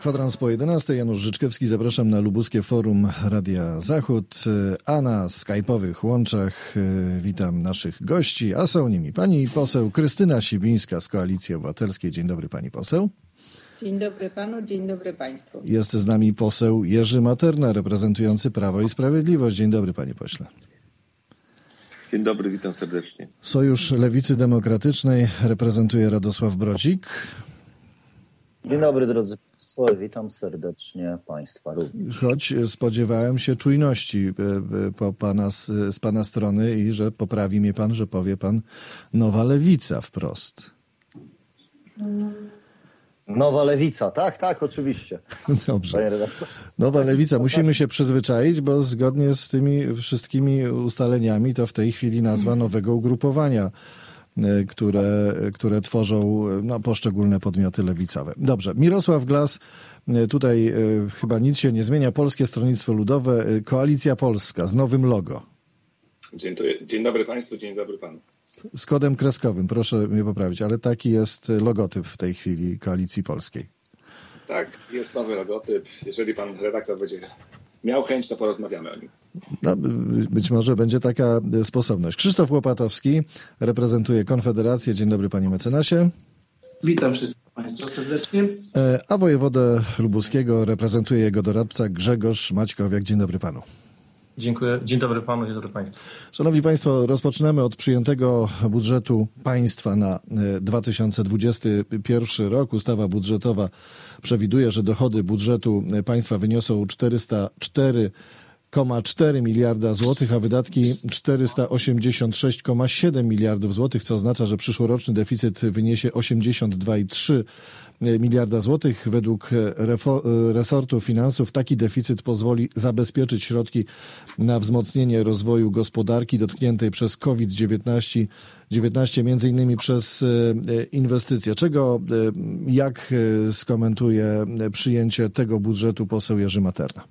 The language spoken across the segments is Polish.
Kwadrans po 11. Janusz Życzkewski, zapraszam na lubuskie forum Radia Zachód, a na skype'owych łączach witam naszych gości, a są nimi pani poseł Krystyna Sibińska z Koalicji Obywatelskiej. Dzień dobry pani poseł. Dzień dobry panu, dzień dobry państwu. Jest z nami poseł Jerzy Materna, reprezentujący Prawo i Sprawiedliwość. Dzień dobry panie pośle. Dzień dobry, witam serdecznie. Sojusz Lewicy Demokratycznej reprezentuje Radosław Brocik. Dzień dobry drodzy państwo, witam serdecznie państwa również. Choć spodziewałem się czujności z pana strony i że poprawi mnie pan, że powie pan Nowa Lewica wprost. Nowa Lewica, tak, oczywiście. Dobrze. Nowa Lewica, musimy się przyzwyczaić, bo zgodnie z tymi wszystkimi ustaleniami to w tej chwili nazwa nowego ugrupowania, które tworzą poszczególne podmioty lewicowe. Dobrze, Mirosław Glas, tutaj chyba nic się nie zmienia. Polskie Stronnictwo Ludowe, Koalicja Polska z nowym logo. Dzień dobry państwu, dzień dobry panu. Z kodem kreskowym, proszę mnie poprawić, ale taki jest logotyp w tej chwili Koalicji Polskiej. Tak, jest nowy logotyp. Jeżeli pan redaktor będzie miał chęć, to porozmawiamy o nim. No, być może będzie taka sposobność. Krzysztof Łopatowski reprezentuje Konfederację. Dzień dobry panie mecenasie. Witam wszystkich państwa serdecznie. A wojewodę lubuskiego reprezentuje jego doradca Grzegorz Maćkowiak. Dzień dobry panu. Dziękuję. Dzień dobry panu, dzień dobry państwu. Szanowni państwo, rozpoczynamy od przyjętego budżetu państwa na 2021 rok. Ustawa budżetowa przewiduje, że dochody budżetu państwa wyniosą 404,4 miliarda złotych, a wydatki 486,7 miliardów złotych, co oznacza, że przyszłoroczny deficyt wyniesie 82,3 miliarda złotych. Według resortu finansów taki deficyt pozwoli zabezpieczyć środki na wzmocnienie rozwoju gospodarki dotkniętej przez COVID-19, między innymi przez inwestycje. Jak skomentuje przyjęcie tego budżetu poseł Jerzy Materna?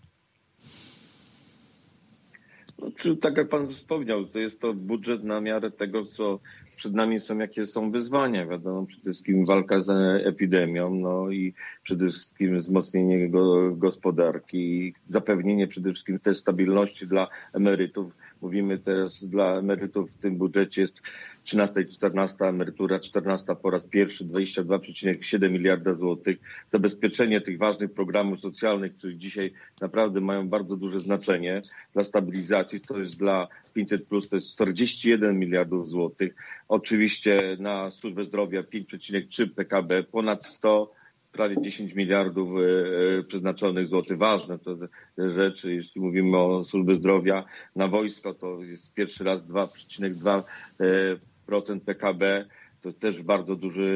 Tak jak pan wspomniał, to jest to budżet na miarę tego, co przed nami są, jakie są wyzwania. Wiadomo, przede wszystkim walka z epidemią, no i przede wszystkim wzmocnienie gospodarki i zapewnienie przede wszystkim tej stabilności dla emerytów. Mówimy teraz dla emerytów w tym budżecie jest 13 i 14 emerytura, 14 po raz pierwszy 22,7 miliarda złotych. Zabezpieczenie tych ważnych programów socjalnych, które dzisiaj naprawdę mają bardzo duże znaczenie dla stabilizacji, to jest dla 500+, to jest 41 miliardów złotych. Oczywiście na służbę zdrowia 5,3 PKB, ponad 100, prawie 10 miliardów przeznaczonych złotych. Ważne to rzeczy, jeśli mówimy o służbie zdrowia. Na wojsko to jest pierwszy raz 2,2% PKB. To też bardzo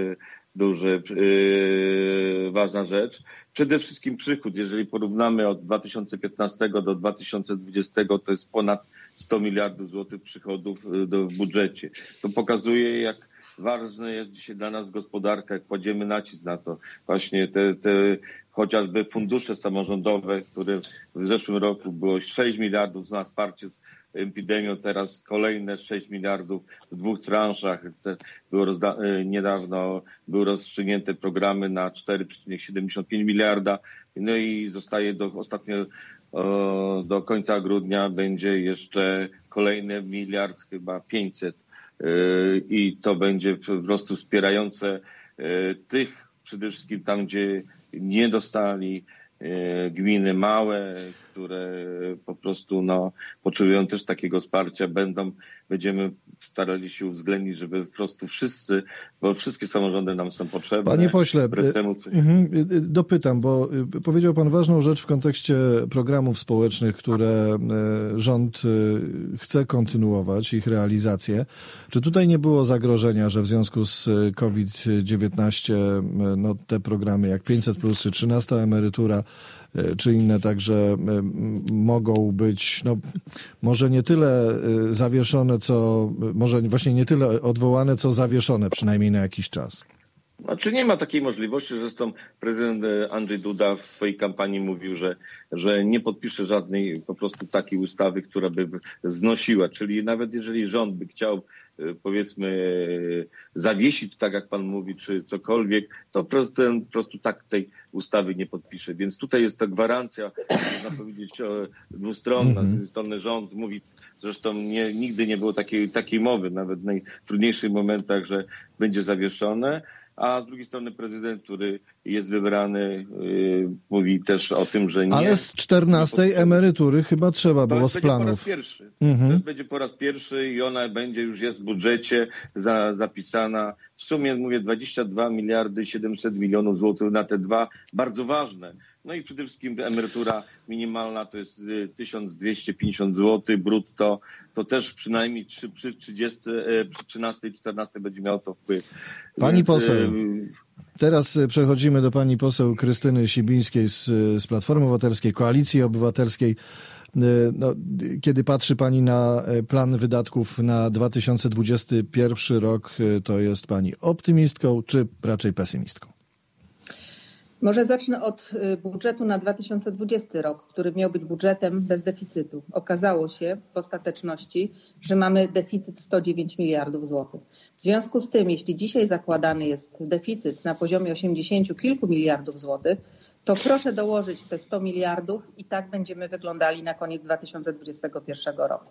ważna rzecz. Przede wszystkim przychód. Jeżeli porównamy od 2015 do 2020, to jest ponad 100 miliardów złotych przychodów w budżecie. To pokazuje, jak ważne jest dzisiaj dla nas gospodarka, jak kładziemy nacisk na to. Właśnie te chociażby fundusze samorządowe, które w zeszłym roku było 6 miliardów na wsparcie z epidemią, teraz kolejne 6 miliardów w 2 transzach. Niedawno były rozstrzygnięte programy na 4,75 miliarda. No i zostaje do końca grudnia będzie jeszcze kolejny miliard, chyba 500. I to będzie po prostu wspierające tych przede wszystkim tam, gdzie nie dostali, gminy małe, które po prostu potrzebują też takiego wsparcia, będziemy starali się uwzględnić, żeby po prostu wszyscy, bo wszystkie samorządy nam są potrzebne. Panie pośle, dopytam, bo powiedział pan ważną rzecz w kontekście programów społecznych, które rząd chce kontynuować, ich realizację. Czy tutaj nie było zagrożenia, że w związku z COVID-19 te programy jak 500+, czy 13 emerytura, czy inne także mogą być może nie tyle zawieszone, może właśnie nie tyle odwołane, co zawieszone przynajmniej na jakiś czas? Znaczy nie ma takiej możliwości. Zresztą prezydent Andrzej Duda w swojej kampanii mówił, że nie podpisze żadnej po prostu takiej ustawy, która by znosiła. Czyli nawet jeżeli rząd by chciał powiedzmy zawiesić, tak jak pan mówi, czy cokolwiek, to prezydent po prostu tak tej ustawy nie podpisze. Więc tutaj jest to gwarancja, można powiedzieć, dwustronna. Z jednej strony rząd mówi, zresztą nigdy nie było takiej mowy, nawet w najtrudniejszych momentach, że będzie zawieszone, a z drugiej strony prezydent, który jest wybrany, mówi też o tym, że nie... Ale z 14 emerytury chyba trzeba było z planów. To będzie po raz pierwszy. To będzie po raz pierwszy i ona jest w budżecie zapisana. W sumie, mówię, 22 miliardy 700 milionów złotych na te dwa bardzo ważne. No i przede wszystkim emerytura minimalna to jest 1250 zł brutto. To też przynajmniej przy 13 i 14 będzie miało to wpływ. Pani poseł, teraz przechodzimy do pani poseł Krystyny Sibińskiej z Platformy Obywatelskiej, Koalicji Obywatelskiej. No, kiedy patrzy pani na plan wydatków na 2021 rok, to jest pani optymistką czy raczej pesymistką? Może zacznę od budżetu na 2020 rok, który miał być budżetem bez deficytu. Okazało się w ostateczności, że mamy deficyt 109 miliardów złotych. W związku z tym, jeśli dzisiaj zakładany jest deficyt na poziomie 80 kilku miliardów złotych, to proszę dołożyć te 100 miliardów i tak będziemy wyglądali na koniec 2021 roku.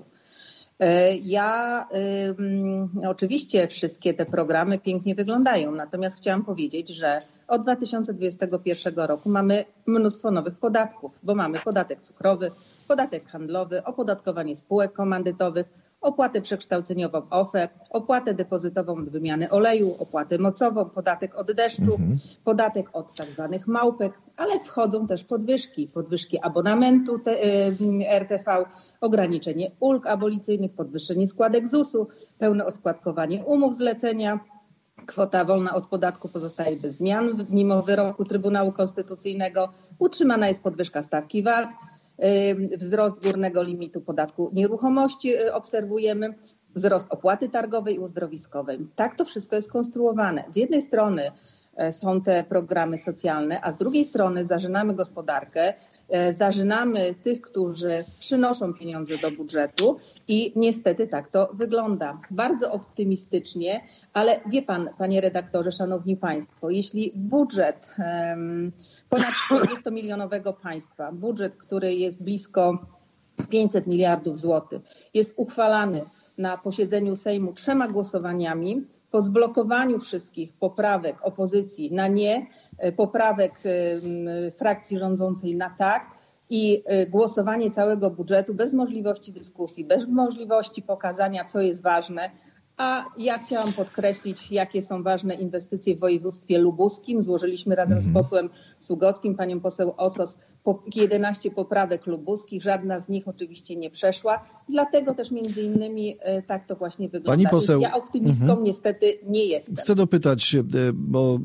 Oczywiście wszystkie te programy pięknie wyglądają, natomiast chciałam powiedzieć, że od 2021 roku mamy mnóstwo nowych podatków, bo mamy podatek cukrowy, podatek handlowy, opodatkowanie spółek komandytowych, opłatę przekształceniową OFE, opłatę depozytową od wymiany oleju, opłatę mocową, podatek od deszczu, podatek od tak zwanych małpek, ale wchodzą też podwyżki abonamentu RTV, ograniczenie ulg abolicyjnych, podwyższenie składek ZUS-u, pełne oskładkowanie umów zlecenia. Kwota wolna od podatku pozostaje bez zmian mimo wyroku Trybunału Konstytucyjnego. Utrzymana jest podwyżka stawki VAT. Wzrost górnego limitu podatku nieruchomości obserwujemy, wzrost opłaty targowej i uzdrowiskowej. Tak to wszystko jest konstruowane. Z jednej strony są te programy socjalne, a z drugiej strony zarzynamy gospodarkę, zarzynamy tych, którzy przynoszą pieniądze do budżetu i niestety tak to wygląda. Bardzo optymistycznie, ale wie pan, panie redaktorze, szanowni państwo, jeśli budżet ponad 40-milionowego państwa, budżet, który jest blisko 500 miliardów złotych, jest uchwalany na posiedzeniu Sejmu 3 głosowaniami, po zblokowaniu wszystkich poprawek opozycji na nie, poprawek frakcji rządzącej na tak i głosowanie całego budżetu bez możliwości dyskusji, bez możliwości pokazania, co jest ważne. A ja chciałam podkreślić, jakie są ważne inwestycje w województwie lubuskim. Złożyliśmy razem z posłem Sługockim, panią poseł Osos, 11 poprawek lubuskich. Żadna z nich oczywiście nie przeszła. Dlatego też między innymi tak to właśnie wygląda. Pani poseł, ja optymistką niestety nie jestem. Chcę dopytać, bo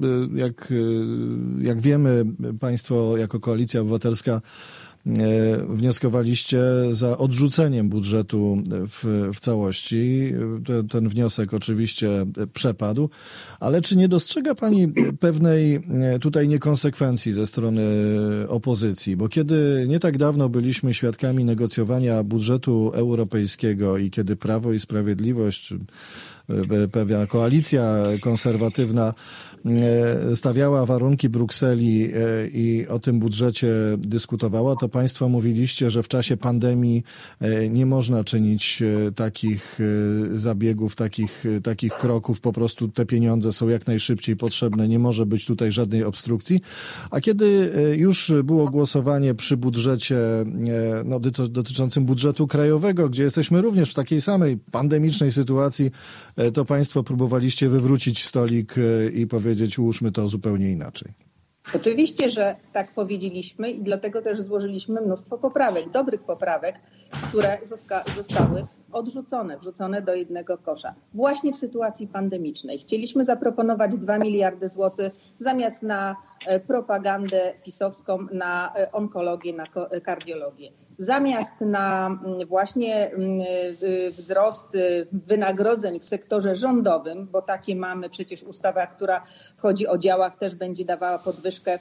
jak wiemy, państwo jako Koalicja Obywatelska wnioskowaliście za odrzuceniem budżetu w całości. Ten wniosek oczywiście przepadł, ale czy nie dostrzega pani pewnej tutaj niekonsekwencji ze strony opozycji? Bo kiedy nie tak dawno byliśmy świadkami negocjowania budżetu europejskiego i kiedy Prawo i Sprawiedliwość, pewna koalicja konserwatywna stawiała warunki Brukseli i o tym budżecie dyskutowała, to państwo mówiliście, że w czasie pandemii nie można czynić takich zabiegów, takich kroków. Po prostu te pieniądze są jak najszybciej potrzebne. Nie może być tutaj żadnej obstrukcji. A kiedy już było głosowanie przy budżecie dotyczącym budżetu krajowego, gdzie jesteśmy również w takiej samej pandemicznej sytuacji, to państwo próbowaliście wywrócić stolik i powiedzieć, ułóżmy to zupełnie inaczej. Oczywiście, że tak powiedzieliśmy i dlatego też złożyliśmy mnóstwo poprawek, dobrych poprawek, które zostały odrzucone, wrzucone do jednego kosza. Właśnie w sytuacji pandemicznej. Chcieliśmy zaproponować 2 miliardy złotych zamiast na propagandę pisowską, na onkologię, na kardiologię. Zamiast na właśnie wzrost wynagrodzeń w sektorze rządowym, bo takie mamy przecież ustawa, która chodzi o działach, też będzie dawała podwyżkę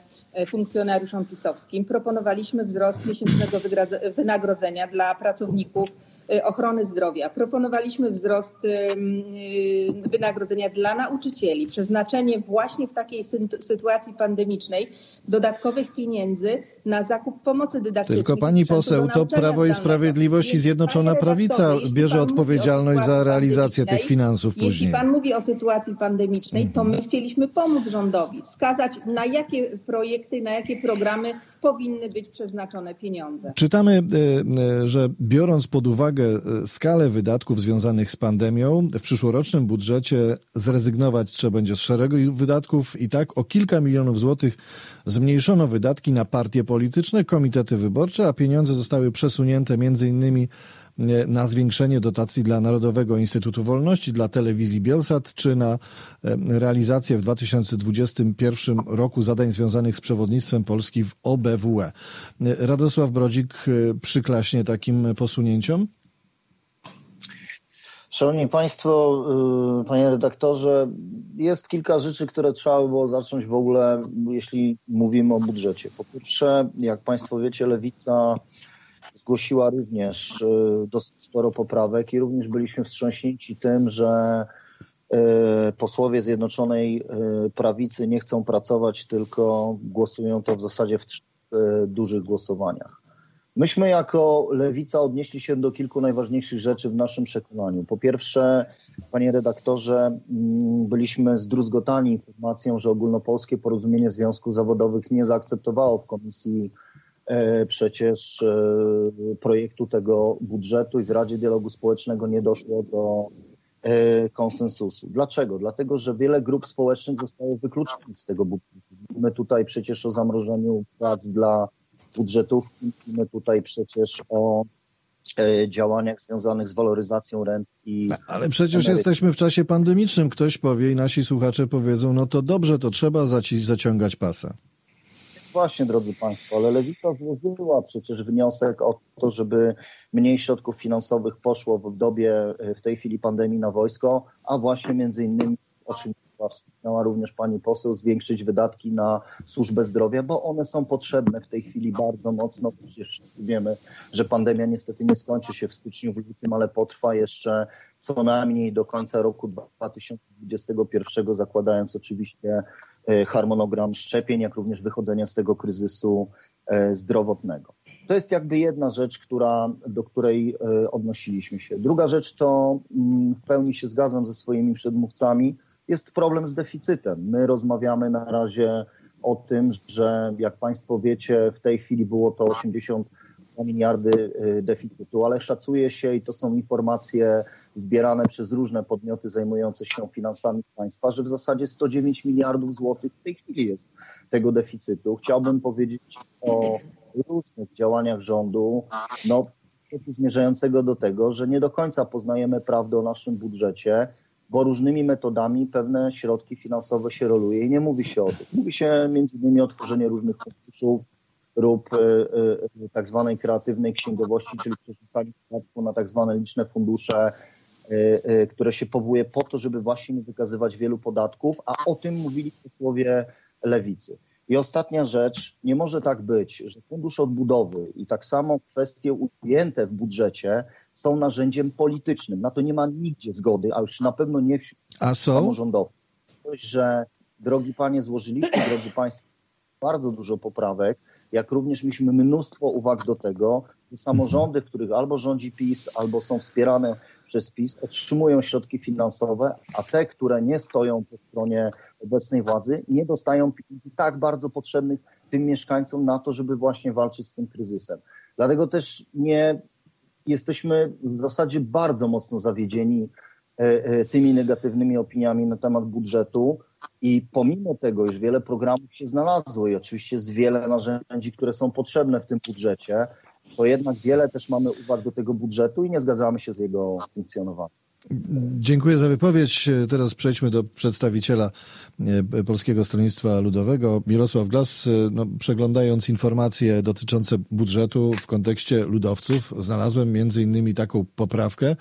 funkcjonariuszom pisowskim. Proponowaliśmy wzrost miesięcznego wynagrodzenia dla pracowników ochrony zdrowia. Proponowaliśmy wzrost wynagrodzenia dla nauczycieli, przeznaczenie właśnie w takiej sytuacji pandemicznej dodatkowych pieniędzy na zakup pomocy dydaktycznej. Tylko pani poseł, to Prawo i Sprawiedliwość i Zjednoczona Prawica bierze odpowiedzialność za realizację tych finansów później. Jeśli pan mówi o sytuacji pandemicznej, to my chcieliśmy pomóc rządowi, wskazać, na jakie projekty, na jakie programy powinny być przeznaczone pieniądze. Czytamy, że biorąc pod uwagę skalę wydatków związanych z pandemią, w przyszłorocznym budżecie zrezygnować trzeba będzie z szeregu wydatków i tak o kilka milionów złotych zmniejszono wydatki na partie polityczne, komitety wyborcze, a pieniądze zostały przesunięte m.in. na zwiększenie dotacji dla Narodowego Instytutu Wolności, dla telewizji Bielsat, czy na realizację w 2021 roku zadań związanych z przewodnictwem Polski w OBWE. Radosław Brodzik przyklaśnie takim posunięciom? Szanowni Państwo, panie redaktorze, jest kilka rzeczy, które trzeba było zacząć w ogóle, jeśli mówimy o budżecie. Po pierwsze, jak Państwo wiecie, Lewica zgłosiła również dosyć sporo poprawek i również byliśmy wstrząśnięci tym, że posłowie Zjednoczonej Prawicy nie chcą pracować, tylko głosują to w zasadzie w 3 dużych głosowaniach. Myśmy jako Lewica odnieśli się do kilku najważniejszych rzeczy w naszym przekonaniu. Po pierwsze, panie redaktorze, byliśmy zdruzgotani informacją, że Ogólnopolskie Porozumienie Związków Zawodowych nie zaakceptowało w komisji przecież projektu tego budżetu i w Radzie Dialogu Społecznego nie doszło do konsensusu. Dlaczego? Dlatego, że wiele grup społecznych zostało wykluczonych z tego budżetu. Mówimy tutaj przecież o zamrożeniu prac dla budżetówki, mówimy tutaj przecież o działaniach związanych z waloryzacją rent i... Ale przecież jesteśmy w czasie pandemicznym. Ktoś powie i nasi słuchacze powiedzą, no to dobrze, to trzeba zaciągać pasa. Właśnie, drodzy Państwo, ale Lewica złożyła przecież wniosek o to, żeby mniej środków finansowych poszło w dobie w tej chwili pandemii na wojsko, a właśnie między innymi, o czym wspomniała również pani poseł, zwiększyć wydatki na służbę zdrowia, bo one są potrzebne w tej chwili bardzo mocno. Przecież wszyscy wiemy, że pandemia niestety nie skończy się w styczniu, w lutym, ale potrwa jeszcze co najmniej do końca roku 2021, zakładając oczywiście harmonogram szczepień, jak również wychodzenia z tego kryzysu zdrowotnego. To jest jakby jedna rzecz, do której odnosiliśmy się. Druga rzecz to, w pełni się zgadzam ze swoimi przedmówcami, jest problem z deficytem. My rozmawiamy na razie o tym, że jak Państwo wiecie, w tej chwili było to 82 miliardy deficytu, ale szacuje się, i to są informacje zbierane przez różne podmioty zajmujące się finansami państwa, że w zasadzie 109 miliardów złotych w tej chwili jest tego deficytu. Chciałbym powiedzieć o różnych działaniach rządu, zmierzającego do tego, że nie do końca poznajemy prawdę o naszym budżecie, bo różnymi metodami pewne środki finansowe się roluje i nie mówi się o tym. Mówi się między innymi o tworzeniu różnych funduszów lub tak zwanej kreatywnej księgowości, czyli przerzucaniu podatku na tak zwane liczne fundusze, które się powołuje po to, żeby właśnie nie wykazywać wielu podatków, a o tym mówili posłowie Lewicy. I ostatnia rzecz, nie może tak być, że Fundusz Odbudowy i tak samo kwestie ujęte w budżecie są narzędziem politycznym. Na to nie ma nigdzie zgody, a już na pewno nie wśród samorządowców. Że, drogi panie, złożyliśmy, drodzy państwo, bardzo dużo poprawek, jak również mieliśmy mnóstwo uwag do tego, że samorządy, w których albo rządzi PiS, albo są wspierane przez PiS, otrzymują środki finansowe, a te, które nie stoją po stronie obecnej władzy, nie dostają pieniędzy tak bardzo potrzebnych tym mieszkańcom na to, żeby właśnie walczyć z tym kryzysem. Dlatego też jesteśmy w zasadzie bardzo mocno zawiedzieni tymi negatywnymi opiniami na temat budżetu i pomimo tego, iż wiele programów się znalazło i oczywiście jest wiele narzędzi, które są potrzebne w tym budżecie, to jednak wiele też mamy uwag do tego budżetu i nie zgadzamy się z jego funkcjonowaniem. Dziękuję za wypowiedź. Teraz przejdźmy do przedstawiciela Polskiego Stronnictwa Ludowego. Mirosław Glas, przeglądając informacje dotyczące budżetu w kontekście ludowców, znalazłem między innymi taką poprawkę.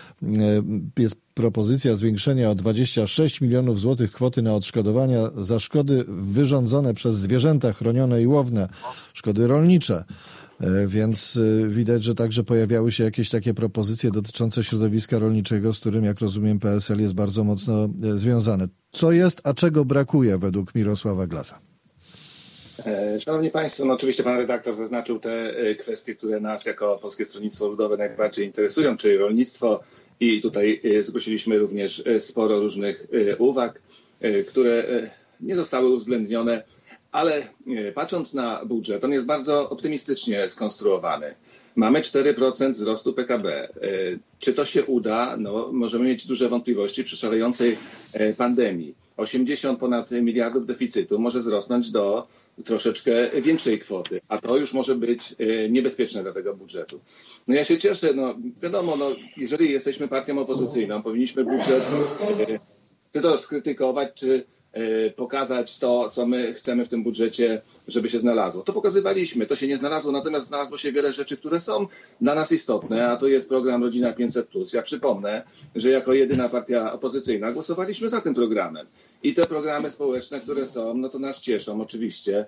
Jest propozycja zwiększenia o 26 milionów złotych kwoty na odszkodowania za szkody wyrządzone przez zwierzęta chronione i łowne, szkody rolnicze. Więc widać, że także pojawiały się jakieś takie propozycje dotyczące środowiska rolniczego, z którym, jak rozumiem, PSL jest bardzo mocno związany. Co jest, a czego brakuje według Mirosława Glasa? Szanowni Państwo, no oczywiście pan redaktor zaznaczył te kwestie, które nas jako Polskie Stronnictwo Ludowe najbardziej interesują, czyli rolnictwo, i tutaj zgłosiliśmy również sporo różnych uwag, które nie zostały uwzględnione, ale patrząc na budżet, on jest bardzo optymistycznie skonstruowany. Mamy 4% wzrostu PKB. Czy to się uda? No, możemy mieć duże wątpliwości przy szalejącej pandemii. 80 ponad miliardów deficytu może wzrosnąć do troszeczkę większej kwoty, a to już może być niebezpieczne dla tego budżetu. No ja się cieszę, no wiadomo, no, jeżeli jesteśmy partią opozycyjną, powinniśmy budżet czy to skrytykować, czy pokazać to, co my chcemy w tym budżecie, żeby się znalazło. To pokazywaliśmy, to się nie znalazło, natomiast znalazło się wiele rzeczy, które są dla nas istotne, a to jest program Rodzina 500+. Ja przypomnę, że jako jedyna partia opozycyjna głosowaliśmy za tym programem. I te programy społeczne, które są, no to nas cieszą oczywiście.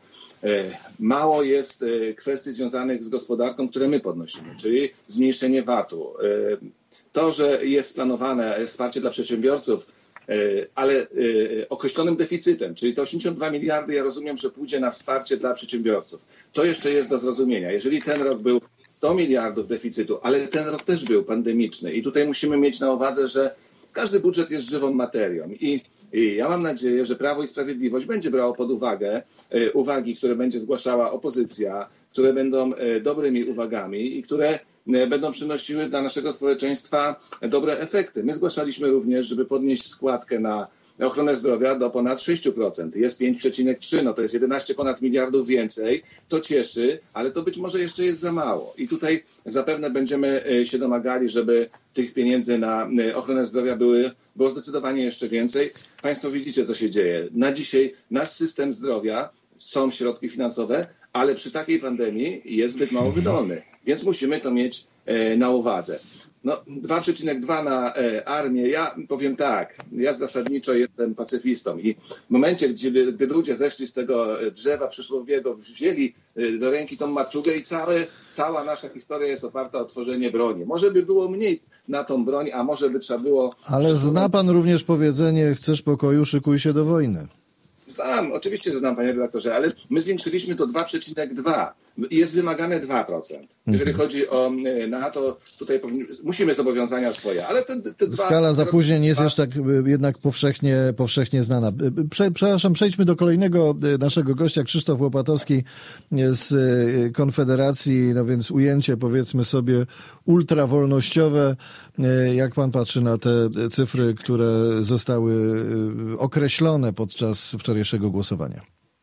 Mało jest kwestii związanych z gospodarką, które my podnosimy, czyli zmniejszenie VAT-u. To, że jest planowane wsparcie dla przedsiębiorców, ale określonym deficytem, czyli te 82 miliardy, ja rozumiem, że pójdzie na wsparcie dla przedsiębiorców. To jeszcze jest do zrozumienia. Jeżeli ten rok był 100 miliardów deficytu, ale ten rok też był pandemiczny i tutaj musimy mieć na uwadze, że każdy budżet jest żywą materią i ja mam nadzieję, że Prawo i Sprawiedliwość będzie brało pod uwagę uwagi, które będzie zgłaszała opozycja, które będą dobrymi uwagami i które będą przynosiły dla naszego społeczeństwa dobre efekty. My zgłaszaliśmy również, żeby podnieść składkę na ochronę zdrowia do ponad 6%. Jest 5,3, no to jest 11 ponad miliardów więcej. To cieszy, ale to być może jeszcze jest za mało. I tutaj zapewne będziemy się domagali, żeby tych pieniędzy na ochronę zdrowia było zdecydowanie jeszcze więcej. Państwo widzicie, co się dzieje. Na dzisiaj nasz system zdrowia, są środki finansowe, ale przy takiej pandemii jest zbyt mało wydolny. Więc musimy to mieć na uwadze. No, 2,2 na armię. Ja powiem tak, ja zasadniczo jestem pacyfistą i w momencie, gdy ludzie zeszli z tego drzewa przysłowiowego, wzięli do ręki tą maczugę i cała nasza historia jest oparta o tworzenie broni. Może by było mniej na tą broń, a może by trzeba było... Ale zna pan również powiedzenie, chcesz pokoju, szykuj się do wojny. Znam, oczywiście, że znam, panie redaktorze, ale my zwiększyliśmy to 2,2. Jest wymagane 2%. Jeżeli chodzi o NATO, tutaj musimy zobowiązania swoje, ale te skala zapóźnień jest już tak jednak powszechnie znana. Przepraszam, przejdźmy do kolejnego naszego gościa, Krzysztof Łopatowski z Konfederacji, no więc ujęcie, powiedzmy sobie, ultrawolnościowe. Jak pan patrzy na te cyfry, które zostały określone podczas wczorajszego głosowania?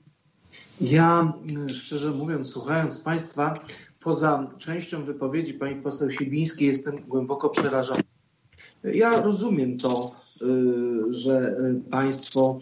Ja, szczerze mówiąc, słuchając państwa, poza częścią wypowiedzi pani poseł Sibińskiej jestem głęboko przerażony. Ja rozumiem to, że państwo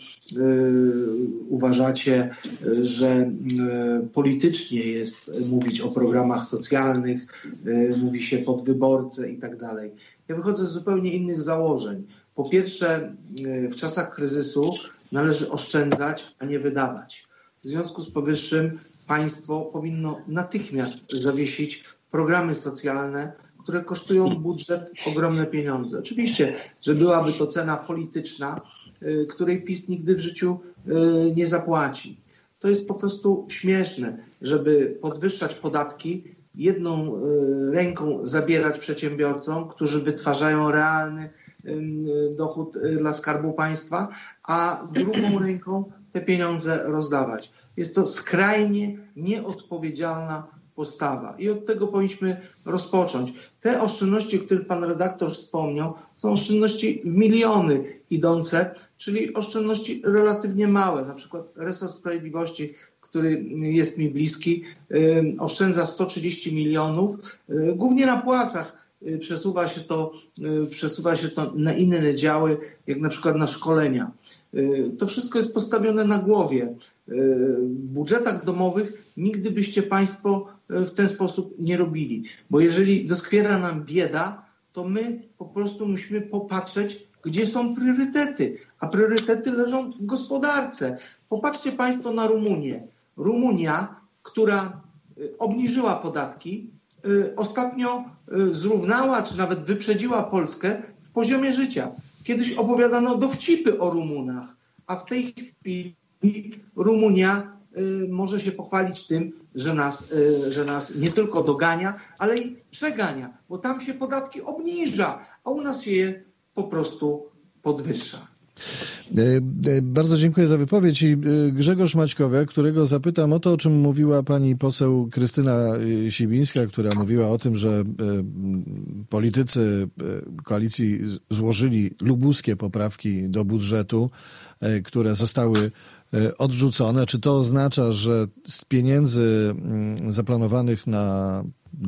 uważacie, że politycznie jest mówić o programach socjalnych, mówi się pod wyborcę i tak dalej. Ja wychodzę z zupełnie innych założeń. Po pierwsze, w czasach kryzysu należy oszczędzać, a nie wydawać. W związku z powyższym państwo powinno natychmiast zawiesić programy socjalne, które kosztują budżet ogromne pieniądze. Oczywiście, że byłaby to cena polityczna, której PiS nigdy w życiu nie zapłaci. To jest po prostu śmieszne, żeby podwyższać podatki, jedną ręką zabierać przedsiębiorcom, którzy wytwarzają realny dochód dla Skarbu Państwa, a drugą ręką te pieniądze rozdawać. Jest to skrajnie nieodpowiedzialna postawa i od tego powinniśmy rozpocząć. Te oszczędności, o których pan redaktor wspomniał, są oszczędności w miliony idące, czyli oszczędności relatywnie małe. Na przykład resort sprawiedliwości, który jest mi bliski, oszczędza 130 milionów, głównie na płacach. Przesuwa się to na inne działy, jak na przykład na szkolenia. To wszystko jest postawione na głowie. W budżetach domowych nigdy byście państwo w ten sposób nie robili. Bo jeżeli doskwiera nam bieda, to my po prostu musimy popatrzeć, gdzie są priorytety. A priorytety leżą w gospodarce. Popatrzcie państwo na Rumunię. Rumunia, która obniżyła podatki, ostatnio zrównała, czy nawet wyprzedziła Polskę w poziomie życia. Kiedyś opowiadano dowcipy o Rumunach, a w tej chwili Rumunia może się pochwalić tym, że nas nie tylko dogania, ale i przegania, bo tam się podatki obniża, a u nas się je po prostu podwyższa. Bardzo dziękuję za wypowiedź i Grzegorz Maćkowiak, którego zapytam o to, o czym mówiła pani poseł Krystyna Sibińska, która mówiła o tym, że politycy koalicji złożyli lubuskie poprawki do budżetu, które zostały odrzucone. Czy to oznacza, że z pieniędzy zaplanowanych na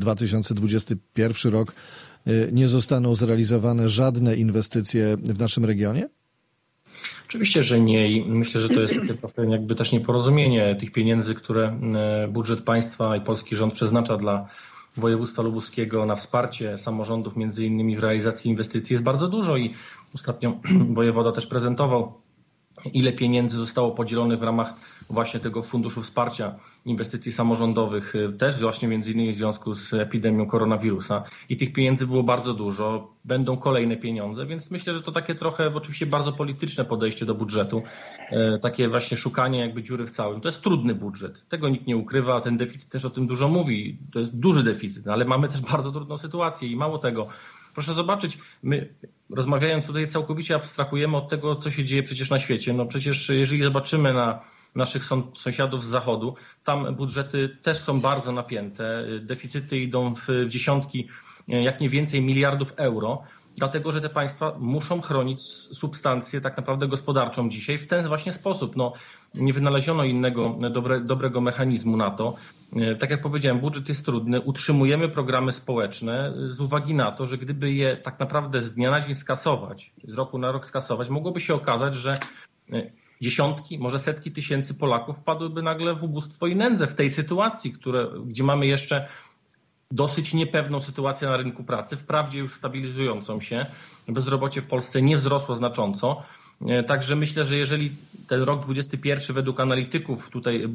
2021 rok nie zostaną zrealizowane żadne inwestycje w naszym regionie? Oczywiście, że nie i myślę, że to jest takie trochę jakby też nieporozumienie tych pieniędzy, które budżet państwa i polski rząd przeznacza dla województwa lubuskiego na wsparcie samorządów, między innymi w realizacji inwestycji, jest bardzo dużo i ostatnio wojewoda też prezentował, ile pieniędzy zostało podzielonych w ramach właśnie tego Funduszu Wsparcia Inwestycji Samorządowych, też właśnie między innymi w związku z epidemią koronawirusa. I tych pieniędzy było bardzo dużo, będą kolejne pieniądze, więc myślę, że to takie trochę oczywiście bardzo polityczne podejście do budżetu, takie właśnie szukanie jakby dziury w całym. To jest trudny budżet, tego nikt nie ukrywa, ten deficyt też o tym dużo mówi, to jest duży deficyt, ale mamy też bardzo trudną sytuację i mało tego. Proszę zobaczyć, my rozmawiając tutaj całkowicie abstrahujemy od tego, co się dzieje przecież na świecie. No przecież jeżeli zobaczymy na naszych sąsiadów z zachodu, tam budżety też są bardzo napięte, deficyty idą w dziesiątki, jak nie więcej miliardów euro, dlatego że te państwa muszą chronić substancję tak naprawdę gospodarczą dzisiaj w ten właśnie sposób. No, nie wynaleziono innego dobrego mechanizmu na to. Tak jak powiedziałem, budżet jest trudny, utrzymujemy programy społeczne z uwagi na to, że gdyby je tak naprawdę z dnia na dzień skasować, z roku na rok skasować, mogłoby się okazać, że dziesiątki, może setki tysięcy Polaków wpadłyby nagle w ubóstwo i nędzę w tej sytuacji, gdzie mamy jeszcze dosyć niepewną sytuację na rynku pracy, wprawdzie już stabilizującą się. Bezrobocie w Polsce nie wzrosło znacząco. Także myślę, że jeżeli ten rok 2021 według analityków, tutaj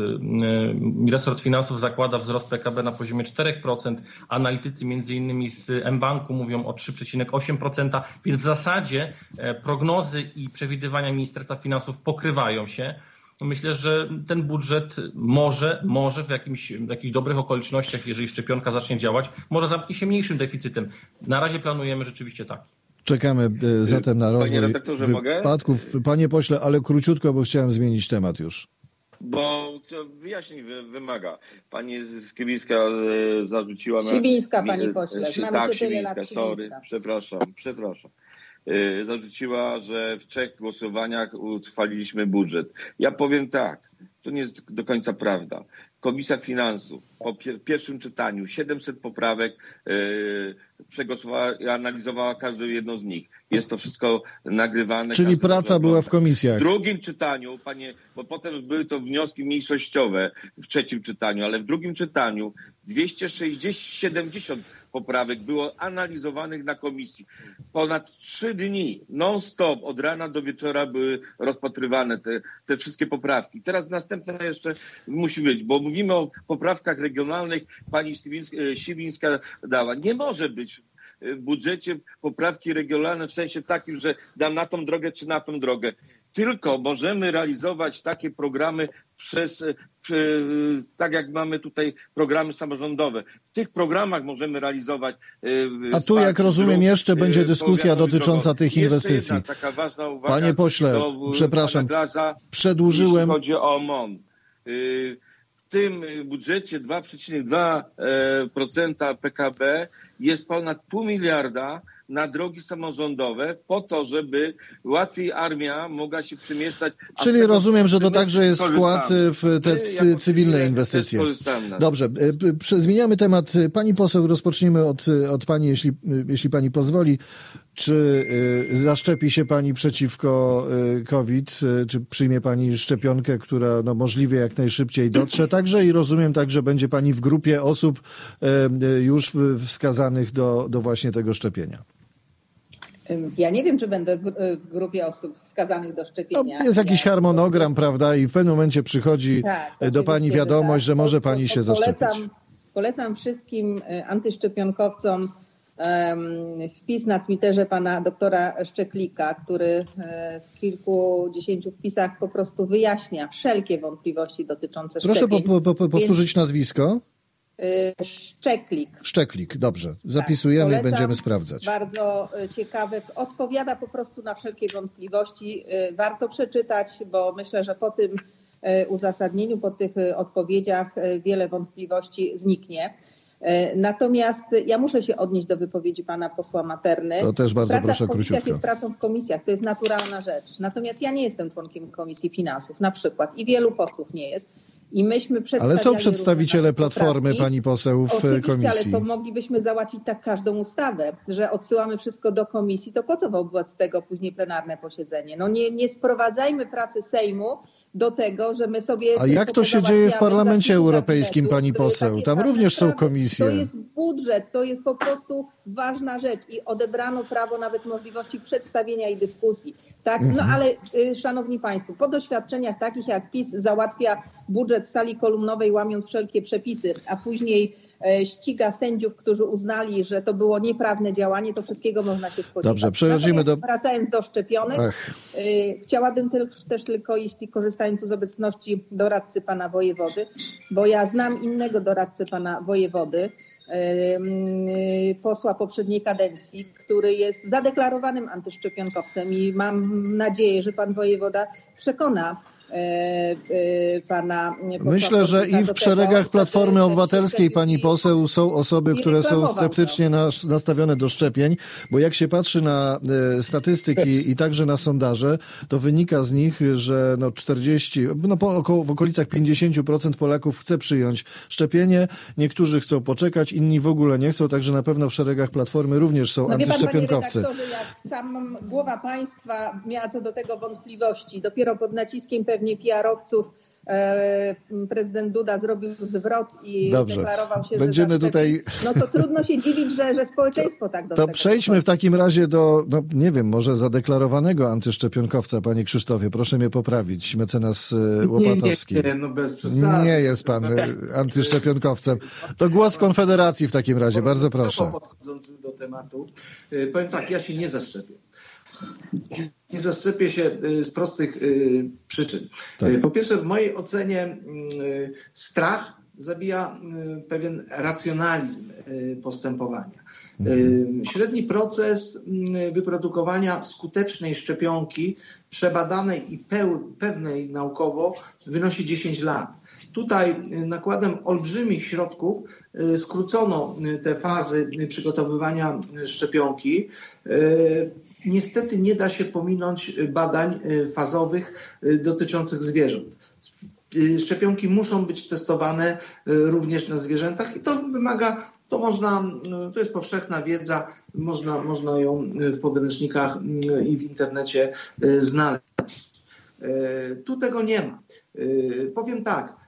resort finansów zakłada wzrost PKB na poziomie 4%, analitycy między innymi z mBanku mówią o 3,8%, więc w zasadzie prognozy i przewidywania Ministerstwa Finansów pokrywają się. Myślę, że ten budżet może w jakichś dobrych okolicznościach, jeżeli szczepionka zacznie działać, może zamknie się mniejszym deficytem. Na razie planujemy rzeczywiście tak. Czekamy zatem na rozwój wypadków. Panie pośle, ale króciutko, bo chciałem zmienić temat już. Bo wyjaśnień wymaga. Pani Sibińska zarzuciła... Sibińska, panie pośle. Tak, Sibińska, sorry, przepraszam. Zarzuciła, że w 3 głosowaniach uchwaliliśmy budżet. Ja powiem tak, to nie jest do końca prawda. Komisja Finansów po pierwszym czytaniu 700 poprawek przegłosowała i analizowała każdą jedną z nich. Jest to wszystko nagrywane. Czyli praca była w komisjach. W drugim czytaniu, bo potem były to wnioski mniejszościowe w 3. czytaniu, ale w drugim czytaniu 270 poprawek było analizowanych na komisji. Ponad 3 dni non-stop od rana do wieczora były rozpatrywane te wszystkie poprawki. Teraz następna jeszcze musi być, bo mówimy o poprawkach regionalnych. Pani Sibińska dała. Nie może być w budżecie poprawki regionalne w sensie takim, że dam na tą drogę czy na tą drogę. Tylko możemy realizować takie programy tak jak mamy tutaj programy samorządowe. W tych programach możemy realizować a tu, jak rozumiem, jeszcze będzie dyskusja dotycząca tych inwestycji. Jedna taka ważna uwaga. Panie pośle, przepraszam, przedłużyłem. Jeśli chodzi o MON. W tym budżecie 2,2% PKB jest ponad 0,5 miliarda na drogi samorządowe po to, żeby łatwiej armia mogła się przemieszczać. Czyli rozumiem, że to także jest wkład w te cywilne inwestycje. Dobrze, zmieniamy temat. Pani poseł, rozpocznijmy od pani, jeśli pani pozwoli. Czy zaszczepi się pani przeciwko COVID? Czy przyjmie pani szczepionkę, która możliwie jak najszybciej dotrze? Także i rozumiem, że będzie pani w grupie osób już wskazanych do właśnie tego szczepienia. Ja nie wiem, czy będę w grupie osób wskazanych do szczepienia. No, jest jakiś harmonogram, prawda? I w pewnym momencie przychodzi do pani wiadomość, że może pani się zaszczepić. Polecam wszystkim antyszczepionkowcom wpis na Twitterze pana doktora Szczeklika, który w kilkudziesięciu wpisach po prostu wyjaśnia wszelkie wątpliwości dotyczące szczepień. Proszę powtórzyć nazwisko. Szczeklik, dobrze. Zapisujemy, tak, będziemy sprawdzać. Bardzo ciekawe, odpowiada po prostu na wszelkie wątpliwości. Warto przeczytać, bo myślę, że po tym uzasadnieniu, po tych odpowiedziach wiele wątpliwości zniknie. Natomiast ja muszę się odnieść do wypowiedzi pana posła Materny. To też bardzo proszę króciutko. Jest pracą w komisjach, to jest naturalna rzecz. Natomiast ja nie jestem członkiem Komisji Finansów na przykład i wielu posłów nie jest. I myśmy ale są przedstawiciele Platformy, pani poseł, w komisji. Ale to moglibyśmy załatwić tak każdą ustawę, że odsyłamy wszystko do komisji, to po co wobec tego później plenarne posiedzenie? No nie sprowadzajmy pracy Sejmu do tego, że my sobie... A jak to się dzieje w Parlamencie Europejskim, pani poseł? Tam również są komisje. To jest budżet, to jest po prostu ważna rzecz i odebrano prawo, nawet możliwości przedstawienia i dyskusji. Tak? No ale szanowni państwo, po doświadczeniach takich jak PiS załatwia budżet w sali kolumnowej, łamiąc wszelkie przepisy, a później ściga sędziów, którzy uznali, że to było nieprawne działanie, to wszystkiego można się spodziewać. Dobrze, przechodzimy wracając do szczepionek, chciałabym też tylko, jeśli korzystając tu z obecności doradcy pana wojewody, bo ja znam innego doradcę pana wojewody, posła poprzedniej kadencji, który jest zadeklarowanym antyszczepionkowcem i mam nadzieję, że pan wojewoda przekona pana... Myślę, że i w szeregach Platformy Obywatelskiej, pani poseł, są osoby, które są sceptycznie nastawione do szczepień, bo jak się patrzy na statystyki i także na sondaże, to wynika z nich, że w okolicach 50% Polaków chce przyjąć szczepienie, niektórzy chcą poczekać, inni w ogóle nie chcą, także na pewno w szeregach Platformy również są antyszczepionkowcy. Panie redaktorze, jak sam głowa państwa miała co do tego wątpliwości, dopiero pod naciskiem pewnie PR-owców prezydent Duda zrobił zwrot i deklarował się, będziemy że tutaj... No to trudno się dziwić, że społeczeństwo tak do tego... To przejdźmy w takim razie do, nie wiem, może zadeklarowanego antyszczepionkowca, panie Krzysztofie. Proszę mnie poprawić, mecenas Łopatowski. Nie, no bez przesady. Nie jest pan antyszczepionkowcem. To głos Konfederacji w takim razie, bardzo proszę. Podchodzący do tematu, powiem tak, ja się nie zaszczepię. Nie zaszczepię się z prostych przyczyn. Tak. Po pierwsze, w mojej ocenie strach zabija pewien racjonalizm postępowania. Średni proces wyprodukowania skutecznej szczepionki, przebadanej i pewnej naukowo, wynosi 10 lat. Tutaj nakładem olbrzymich środków skrócono te fazy przygotowywania szczepionki. Niestety nie da się pominąć badań fazowych dotyczących zwierząt. Szczepionki muszą być testowane również na zwierzętach i to wymaga, to jest powszechna wiedza, można ją w podręcznikach i w internecie znaleźć. Tu tego nie ma. Powiem tak,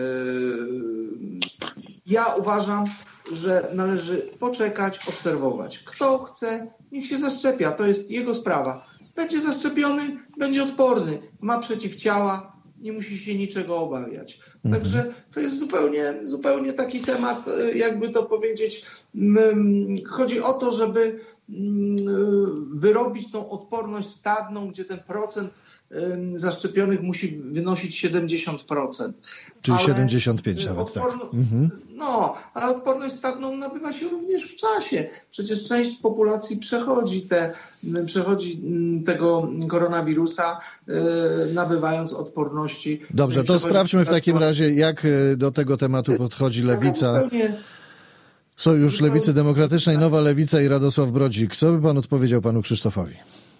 ja uważam, że należy poczekać, obserwować. Kto chce, niech się zaszczepia, to jest jego sprawa. Będzie zaszczepiony, będzie odporny, ma przeciwciała, nie musi się niczego obawiać. Także to jest zupełnie taki temat, jakby to powiedzieć, chodzi o to, żeby wyrobić tą odporność stadną, gdzie ten procent zaszczepionych musi wynosić 70%. Czyli 75 nawet, tak. No, ale odporność stadną nabywa się również w czasie. Przecież część populacji przechodzi tego koronawirusa, nabywając odporności. Dobrze, to sprawdźmy w takim razie, jak do tego tematu podchodzi Lewica. Sojusz Lewicy Demokratycznej, Nowa Lewica i Radosław Brodzik. Co by pan odpowiedział panu Krzysztofowi?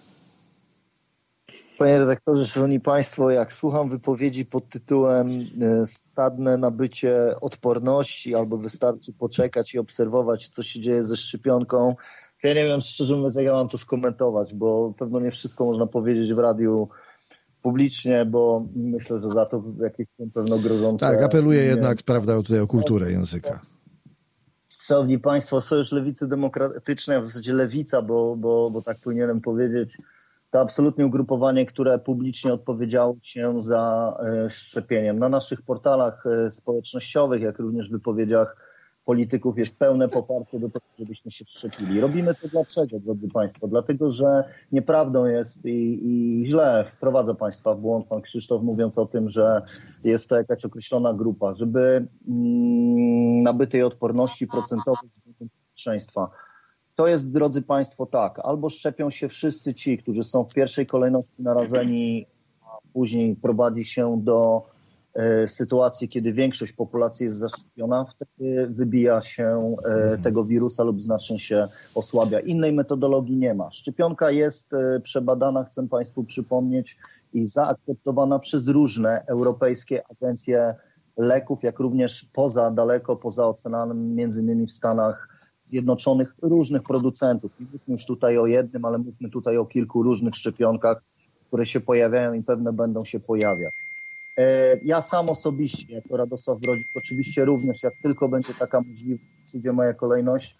Panie redaktorze, szanowni państwo, jak słucham wypowiedzi pod tytułem stadne nabycie odporności albo wystarczy poczekać i obserwować, co się dzieje ze szczepionką, to ja nie wiem, szczerze mówiąc, jak ja mam to skomentować, bo pewno nie wszystko można powiedzieć w radiu publicznie, bo myślę, że za to jakieś są pewno grożące... Tak, apeluję jednak, prawda, tutaj o kulturę języka. Szanowni Państwo, Sojusz Lewicy Demokratycznej, a w zasadzie Lewica, bo tak powinienem powiedzieć, to absolutnie ugrupowanie, które publicznie odpowiedziało się za szczepieniem. Na naszych portalach społecznościowych, jak również w wypowiedziach polityków jest pełne poparcie do tego, żebyśmy się szczepili. Robimy to dlaczego, drodzy Państwo? Dlatego, że nieprawdą jest i źle wprowadza Państwa w błąd pan Krzysztof, mówiąc o tym, że jest to jakaś określona grupa, żeby nabytej odporności procentowej względem bezpieczeństwa. To jest, drodzy Państwo, tak, albo szczepią się wszyscy ci, którzy są w pierwszej kolejności narażeni, a później prowadzi się do sytuacji, kiedy większość populacji jest zaszczepiona, wtedy wybija się tego wirusa lub znacznie się osłabia. Innej metodologii nie ma. Szczepionka jest przebadana, chcę Państwu przypomnieć, i zaakceptowana przez różne europejskie agencje leków, jak również daleko poza oceanem, między innymi w Stanach Zjednoczonych, różnych producentów. Nie mówmy już tutaj o jednym, ale mówmy tutaj o kilku różnych szczepionkach, które się pojawiają i pewne będą się pojawiać. Ja sam osobiście, jako Radosław Brodzik, oczywiście również, jak tylko będzie taka możliwość, przyjdzie moja kolejność,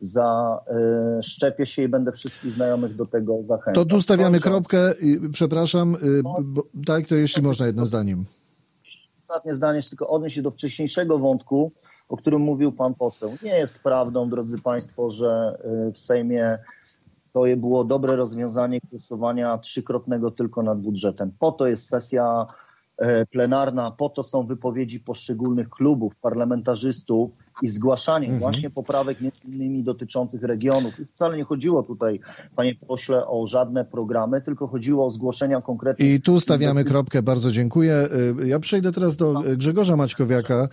szczepię się i będę wszystkich znajomych do tego zachęcał. To tu stawiamy kropkę. Przepraszam, tak, to jeśli można jednym zdaniem. Ostatnie zdanie, tylko odnieść się do wcześniejszego wątku, o którym mówił pan poseł. Nie jest prawdą, drodzy Państwo, że w Sejmie to było dobre rozwiązanie głosowania trzykrotnego tylko nad budżetem. Po to jest sesja plenarna, po to są wypowiedzi poszczególnych klubów, parlamentarzystów i zgłaszanie właśnie poprawek między innymi dotyczących regionów. I wcale nie chodziło tutaj, panie pośle, o żadne programy, tylko chodziło o zgłoszenia konkretnych. I tu stawiamy kropkę, bardzo dziękuję. Ja przejdę teraz do Grzegorza Maćkowiaka,